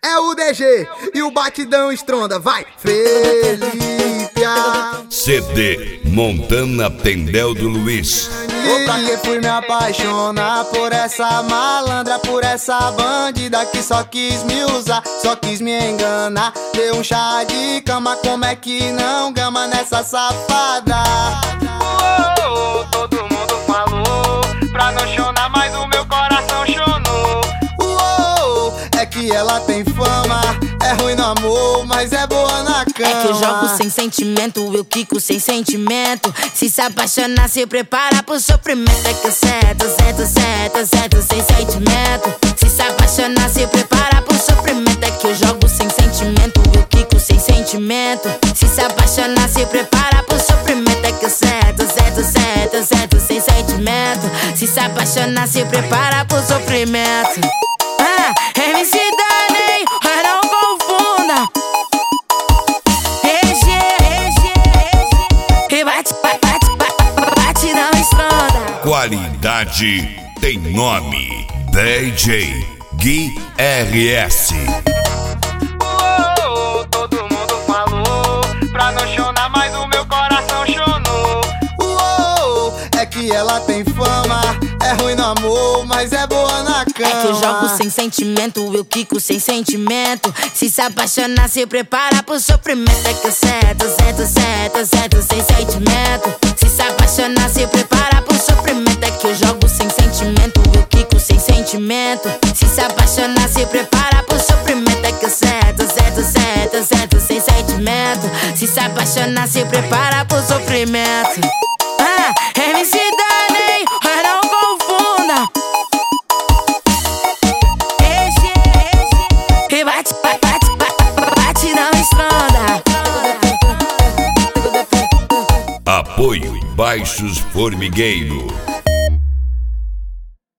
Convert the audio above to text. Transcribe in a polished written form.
É o DG e o batidão estronda, vai! Felipe CD Montana Tendel do Luiz. Ou pra que fui me apaixonar por essa malandra, por essa bandida que só quis me usar, só quis me enganar. Deu um chá de cama, como é que não gama nessa safada? Todo mundo falou pra não chorar, mas o meu coração chonou. É que ela tem fama, é ruim no amor, mas é boa na cama. É que eu jogo sem sentimento, eu quico sem sentimento. Se apaixonar, se prepara pro sofrimento. É que eu certo sem sentimento. Se apaixonar, se prepara pro sofrimento. É que eu jogo sem sentimento, eu quico sem sentimento. Se apaixonar, se prepara pro sofrimento. É que eu certo sem sentimento. Se apaixonar, se prepara pro sofrimento. MC Dani, não confunda. E bate, não estronda. Qualidade tem nome. DJ Gui RS. Todo mundo falou pra não chorar, mas o meu coração chonou. É que ela tem fama, é ruim no amor, mas é boa na cama. É que eu jogo sem sentimento, eu quico sem sentimento. Se apaixonar, se prepara pro sofrimento. É que eu certo sem sentimento. Se apaixonar, se prepara pro sofrimento. É que eu jogo sem sentimento, eu quico sem sentimento. Se apaixonar, se prepara pro sofrimento. É que eu certo sem sentimento. Se apaixonar, se prepara pro sofrimento. MC Dani, não confunda. E bate, não estronda. Apoio Baixos Formigueiro.